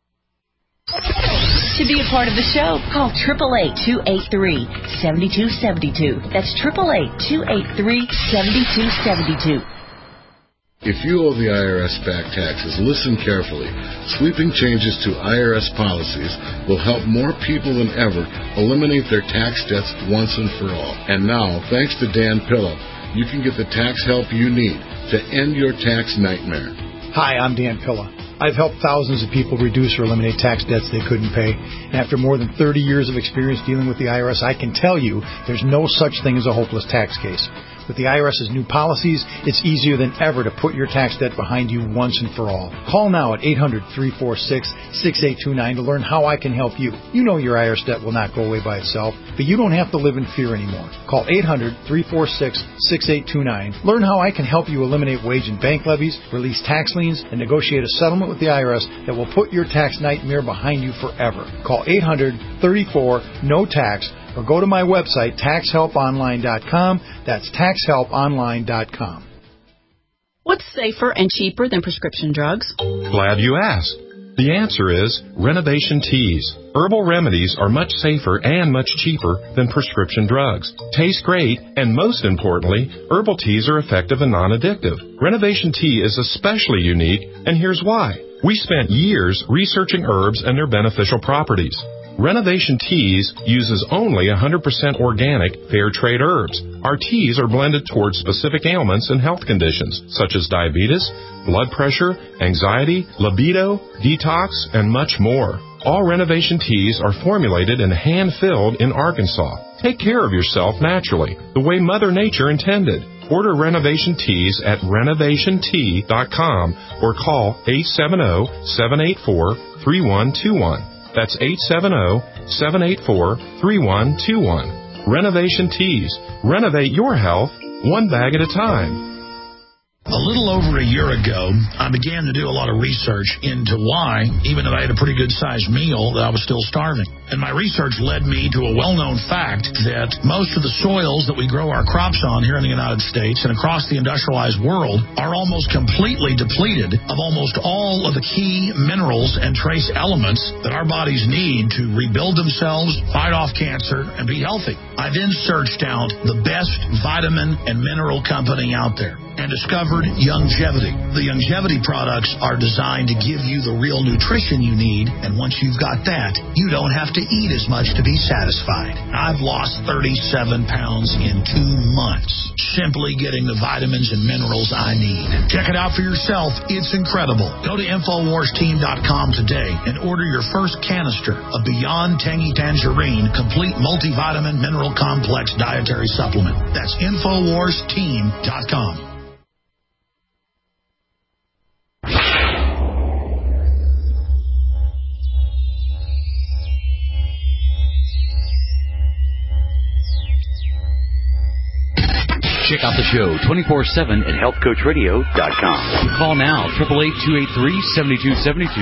To be a part of the show, call eight eight eight, two eight three, seven two seven two. That's eight eight eight, two eight three, seven two seven two. If you owe the I R S back taxes, listen carefully. Sweeping changes to I R S policies will help more people than ever eliminate their tax debts once and for all. And now, thanks to Dan Pilla, you can get the tax help you need to end your tax nightmare. Hi, I'm Dan Pilla. I've helped thousands of people reduce or eliminate tax debts they couldn't pay. And after more than thirty years of experience dealing with the I R S, I can tell you there's no such thing as a hopeless tax case. With the I R S's new policies, it's easier than ever to put your tax debt behind you once and for all. Call now at eight hundred, three four six, six eight two nine to learn how I can help you. You know your I R S debt will not go away by itself, but you don't have to live in fear anymore. Call eight hundred, three four six, six eight two nine. Learn how I can help you eliminate wage and bank levies, release tax liens, and negotiate a settlement with the I R S that will put your tax nightmare behind you forever. Call eight hundred, thirty-four, N O T A X or go to my website, tax help online dot com. That's tax help online dot com. What's safer and cheaper than prescription drugs? Glad you asked. The answer is Renovation Teas. Herbal remedies are much safer and much cheaper than prescription drugs. Taste great, and most importantly, herbal teas are effective and non-addictive. Renovation Tea is especially unique, and here's why. We spent years researching herbs and their beneficial properties. Renovation Teas uses only one hundred percent organic, fair trade herbs. Our teas are blended towards specific ailments and health conditions, such as diabetes, blood pressure, anxiety, libido, detox, and much more. All Renovation Teas are formulated and hand-filled in Arkansas. Take care of yourself naturally, the way Mother Nature intended. Order Renovation Teas at renovation tea dot com or call eight seven zero, seven eight four, three one two one. That's eight seven zero, seven eight four, three one two one. Renovation Teas. Renovate your health one bag at a time. A little over a year ago, I began to do a lot of research into why, even though I had a pretty good-sized meal, that I was still starving. And my research led me to a well-known fact that most of the soils that we grow our crops on here in the United States and across the industrialized world are almost completely depleted of almost all of the key minerals and trace elements that our bodies need to rebuild themselves, fight off cancer, and be healthy. I then searched out the best vitamin and mineral company out there and discovered Youngevity. The Youngevity products are designed to give you the real nutrition you need, and once you've got that, you don't have to eat as much to be satisfied. I've lost thirty-seven pounds in two months, simply getting the vitamins and minerals I need. Check it out for yourself. It's incredible. Go to Infowars Team dot com today and order your first canister of Beyond Tangy Tangerine Complete Multivitamin Mineral Complex Dietary Supplement. That's Infowars Team dot com. Check out the show twenty-four seven at health coach radio dot com. Call now, eight eight eight, two eight three, seven two seven two.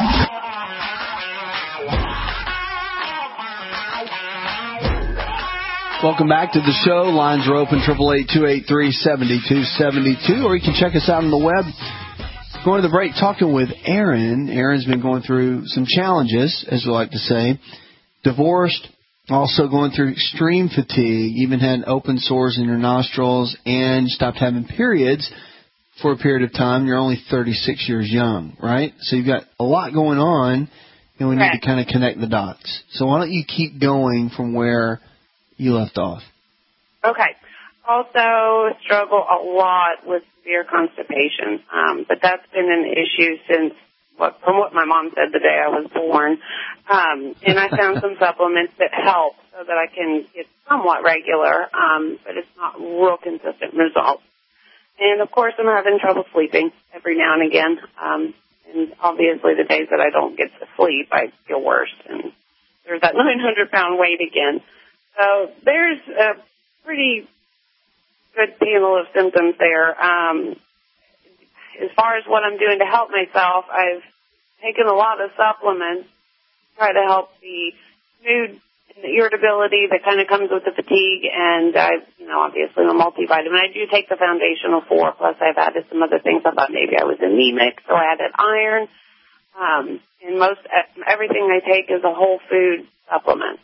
Welcome back to the show. Lines are open, eight eight eight, two eight three, seven two seven two, or you can check us out on the web. Going to the break, talking with Aaron. Aaron's been going through some challenges, as we like to say. Divorced, also going through extreme fatigue, even had open sores in your nostrils, and stopped having periods for a period of time. You're only thirty-six years young, right? So you've got a lot going on, and we need to kind of connect the dots. So why don't you keep going from where you left off? Okay. Also struggle a lot with severe constipation, um, but that's been an issue since, what, from what my mom said the day I was born. Um, and I found some supplements that help so that I can get somewhat regular, um, but it's not real consistent results. And, of course, I'm having trouble sleeping every now and again. Um, and obviously the days that I don't get to sleep, I feel worse. And there's that nine hundred pound weight again. So there's a pretty good panel of symptoms there. Um, as far as what I'm doing to help myself, I've taken a lot of supplements to try to help the mood and the irritability that kind of comes with the fatigue. And I, you know, obviously a multivitamin. I do take the Foundational Four, plus I've added some other things. I thought maybe I was anemic, so I added iron. Um, and most everything I take is a whole food supplement.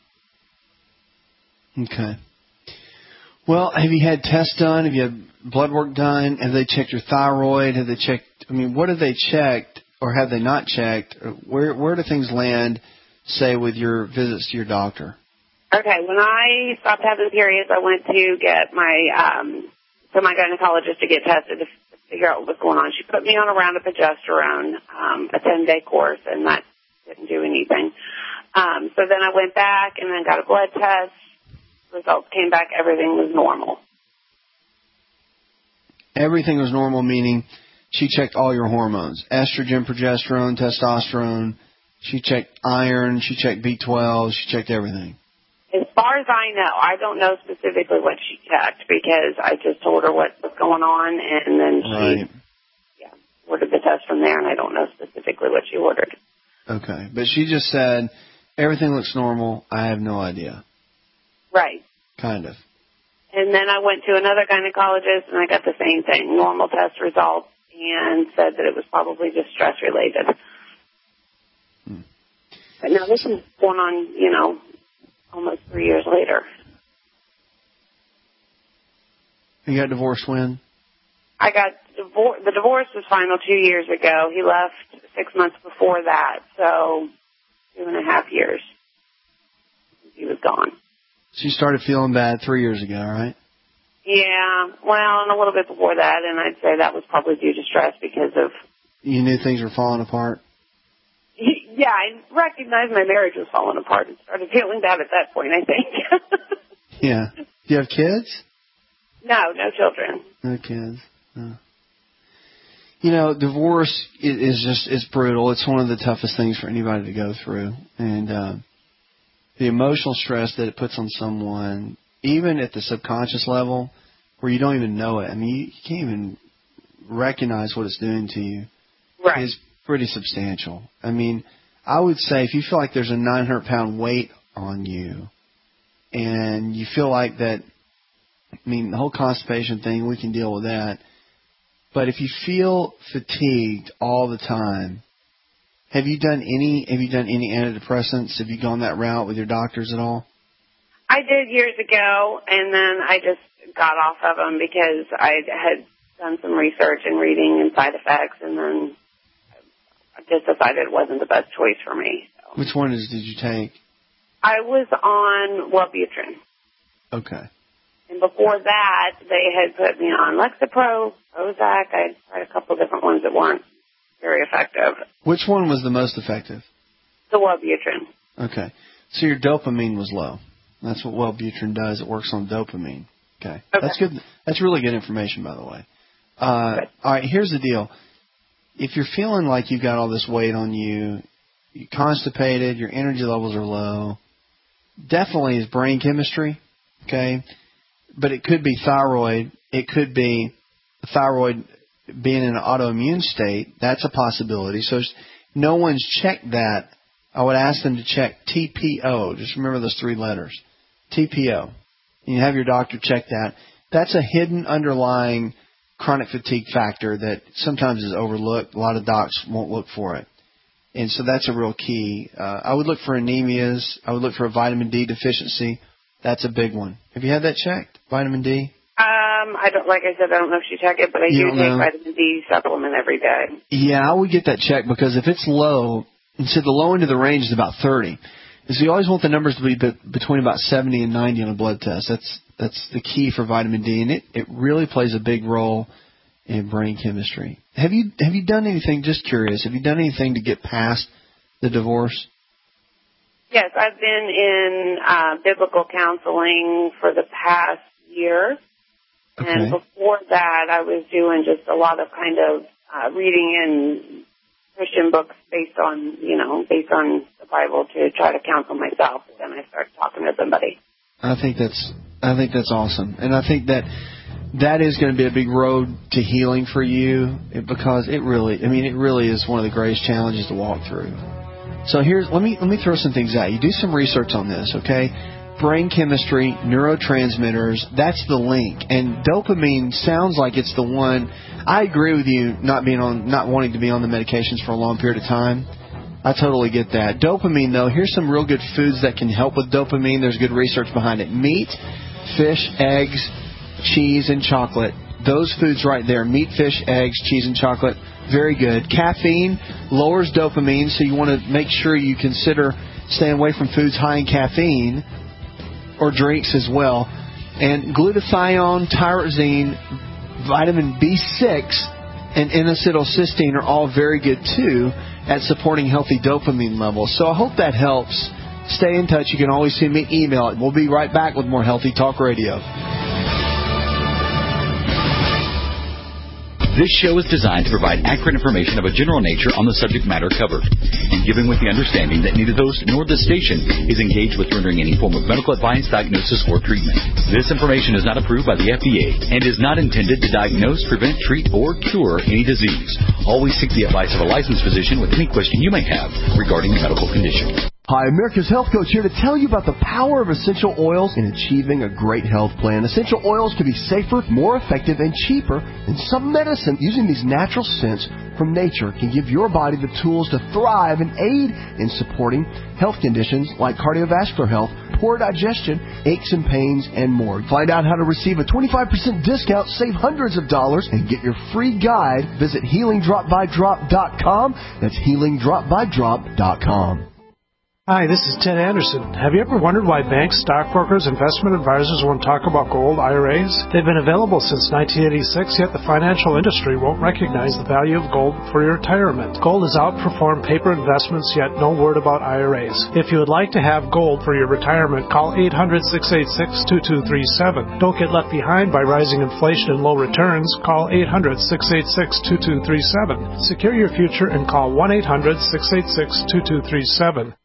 Okay. Well, have you had tests done? Have you had blood work done? Have they checked your thyroid? Have they checked, I mean, what have they checked or have they not checked? Where where do things land, say, with your visits to your doctor? Okay, when I stopped having periods, I went to get my, um, to my gynecologist to get tested to figure out what was going on. She put me on a round of progesterone, um, a ten-day course, and that didn't do anything. Um, so then I went back and then got a blood test. Results came back, everything was normal. Everything was normal, meaning she checked all your hormones, estrogen, progesterone, testosterone. She checked iron, she checked B twelve, she checked everything. As far as I know, I don't know specifically what she checked because I just told her what was going on, and then she right. yeah, ordered the test from there, and I don't know specifically what she ordered. Okay, but she just said, everything looks normal, I have no idea. Right. Kind of. And then I went to another gynecologist, and I got the same thing, normal test results, and said that it was probably just stress-related. Hmm. But now this is going on, you know, almost three years later. You got divorced when? I got divorced. The divorce was final two years ago. He left six months before that, so two and a half years. He was gone. So you started feeling bad three years ago, right? Yeah, well, and a little bit before that, and I'd say that was probably due to stress because of... You knew things were falling apart? Yeah, I recognized my marriage was falling apart and started feeling bad at that point, I think. Yeah. Do you have kids? No, no children. No kids. No. You know, divorce is just, it's brutal. It's one of the toughest things for anybody to go through. And uh, the emotional stress that it puts on someone, even at the subconscious level, where you don't even know it. I mean, you, you can't even recognize what it's doing to you. Right. Is pretty substantial. I mean, I would say if you feel like there's a nine hundred pound weight on you and you feel like that, I mean, the whole constipation thing, we can deal with that. But if you feel fatigued all the time, have you done any, have you done any antidepressants? Have you gone that route with your doctors at all? I I did years ago, and then I just got off of them because I had done some research and reading and side effects, and then I just decided it wasn't the best choice for me. So. Which one is, did you take? I was on Wellbutrin. Okay. And before that, they had put me on Lexapro, Prozac. I tried a couple different ones that weren't very effective. Which one was the most effective? The Wellbutrin. Okay. So your dopamine was low. That's what Wellbutrin does. It works on dopamine. Okay. okay. That's good. That's really good information, by the way. Uh, all right, here's the deal. If you're feeling like you've got all this weight on you, you're constipated, your energy levels are low, definitely is brain chemistry, okay? But it could be thyroid. It could be thyroid being in an autoimmune state. That's a possibility. So no one's checked that. I would ask them to check T P O. Just remember those three letters. T P O. You have your doctor check that. That's a hidden underlying chronic fatigue factor that sometimes is overlooked. A lot of docs won't look for it. And so that's a real key. Uh, I would look for anemias. I would look for a vitamin D deficiency. That's a big one. Have you had that checked, vitamin D? Um, I don't, like I said, I don't know if she checked it, but I you do take know. vitamin D supplement every day. Yeah, I would get that checked because if it's low, and so the low end of the range is about thirty. So you always want the numbers to be between about seventy and ninety on a blood test. That's that's the key for vitamin D, and it, it really plays a big role in brain chemistry. Have you have you done anything, just curious, have you done anything to get past the divorce? Yes, I've been in uh, biblical counseling for the past year. Okay. And before that, I was doing just a lot of kind of uh, reading in Christian books based on, you know, based on the Bible to try to counsel myself. And then I started talking to somebody. I think that's I think that's awesome. And I think that that is going to be a big road to healing for you because it really, I mean, it really is one of the greatest challenges to walk through. So here's, let me let me throw some things at you. Do some research on this, okay? Brain chemistry, neurotransmitters, that's the link. And dopamine sounds like it's the one. I agree with you not being on, not wanting to be on the medications for a long period of time. I totally get that. Dopamine, though, here's some real good foods that can help with dopamine. There's good research behind it. Meat, fish, eggs, cheese, and chocolate. Those foods right there, meat, fish, eggs, cheese, and chocolate, very good. Caffeine lowers dopamine, so you want to make sure you consider staying away from foods high in caffeine or drinks as well. And glutathione, tyrosine, vitamin B six, and N-acetylcysteine are all very good, too, at supporting healthy dopamine levels. So I hope that helps. Stay in touch. You can always send me an email. We'll be right back with more Healthy Talk Radio. This show is designed to provide accurate information of a general nature on the subject matter covered, and given with the understanding that neither the host nor the station is engaged with rendering any form of medical advice, diagnosis, or treatment. This information is not approved by the F D A and is not intended to diagnose, prevent, treat, or cure any disease. Always seek the advice of a licensed physician with any question you may have regarding a medical condition. Hi, America's Health Coach here to tell you about the power of essential oils in achieving a great health plan. Essential oils can be safer, more effective, and cheaper than some medicine. Using these natural scents from nature can give your body the tools to thrive and aid in supporting health conditions like cardiovascular health, poor digestion, aches and pains, and more. Find out how to receive a twenty-five percent discount, save hundreds of dollars, and get your free guide. Visit healing drop by drop dot com. That's healing drop by drop dot com. Hi, this is Ted Anderson. Have you ever wondered why banks, stockbrokers, investment advisors won't talk about gold I R As? They've been available since nineteen eighty-six, yet the financial industry won't recognize the value of gold for your retirement. Gold has outperformed paper investments, yet no word about I R As. If you would like to have gold for your retirement, call eight hundred, six eight six, two two three seven. Don't get left behind by rising inflation and low returns. Call eight hundred, six eight six, two two three seven. Secure your future and call one eight hundred, six eight six, two two three seven.